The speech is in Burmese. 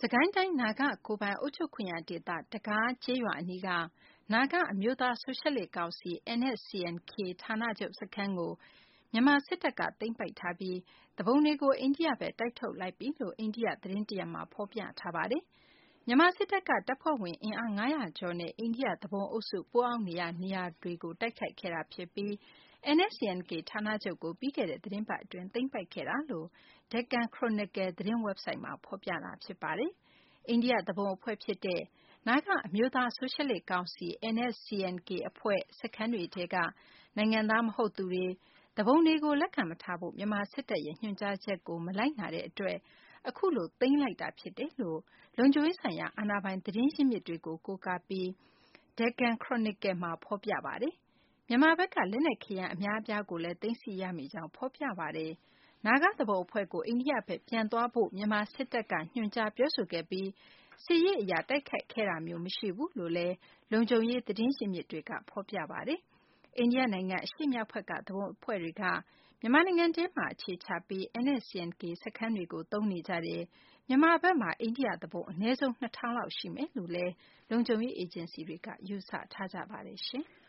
ကိုင်းတိုင်း နာဂကိုယ်ပိုင်အုပ်ချုပ်ခွင့်ရဒေသ တကားကျေးရွာအနီးက နာဂအမျိုးသားဆိုရှယ်လစ်ကောင်စီ NSCN-K ဌာနချုပ်စခန်းကို မြန်မာစစ်တပ်က သိမ်းပိုက်ထားပြီး သူပုန်တွေကို အိန္ဒိယဘက် တိုက်ထုတ်လိုက်ပြီလို့ အိန္ဒိယသတင်းတရပ်မှာ ဖော်ပြထားပါတယ်။ မြန်မာစစ်တပ်က တပ်ဖွဲ့ဝင်အင်အား ၅၀၀ ကျော်နဲ့ အိန္ဒိယသူပုန်အုပ်စု ပုန်းအောင်းနေရာနေရာတွေကို တိုက်ခိုက်ခဲ့တာဖြစ်ပြီး NSCN-K ဌာနချုပ်ကို ပြီးခဲ့တဲ့သီတင်းပတ်အတွင်း သိမ်းပိုက်ခဲ့တာလို့ Deccan Chronicle သတင်းဝက်ဘ်ဆိုက်မှာ ဖော်ပြထားပါတယ်။ အိန္ဒိယသူပုန်အဖွဲ့ဖြစ်တဲ့ နာဂအမျိုးသားဆိုရှယ်လစ်ကောင်စီ NSCN-K အဖွဲ့ စခန်းတွေထဲက နိုင်ငံသားမဟုတ်သူတွေ၊ သူပုန်တွေကို လက်ခံမထားဖို့ မြန်မာစစ်တပ်ရဲ့ ညွှန်ကြားချက်ကို မလိုက်နာတဲ့အတွက် အခုလို သိမ်းလိုက်တာဖြစ်တယ်လို့ လုံခြုံရေးဆိုင်ရာ အာဏာပိုင်သတင်းရင်းမြစ်တွေကို ကိုးကားပြီး Deccan Chronicle မှာ ဖော်ပြပါတယ်။ မြန်မာဘက်က လက်နက်ခဲယမ်းအများအပြားကိုလည်း သိမ်းဆည်းရမိကြောင်း ဖော်ပြပါတယ်။ နာဂသူပုန်အဖွဲ့ကို အိန္ဒိယဘက် ပြန်သွားဖို့ မြန်မာစစ်တပ်က ညွှန်ကြားပြောဆိုခဲ့ပြီး စစ်ရေးအရ တိုက်ခိုက်ခဲ့တာမျိုး မရှိဘူးလို့လည်း လုံခြုံရေးသတင်းရင်းမြစ်တွေက ဖော်ပြပါတယ်။ အိန္ဒိယနိုင်ငံအရှေ့မြောက်ဘက်က သူပုန်အဖွဲ့တွေက မြန်မာနိုင်ငံထဲမှာ အခြေချပြီး NSCN-K စခန်းတွေကို သုံးနေကြတယ်၊ မြန်မာဘက်မှာ အိန္ဒိယသူပုန် အနည်းဆုံး ၂,၀၀၀ လောက်ရှိမယ်လို့လည်း လုံခြုံရေးအေဂျင်စီတွေက ယူဆထားကြပါတယ်။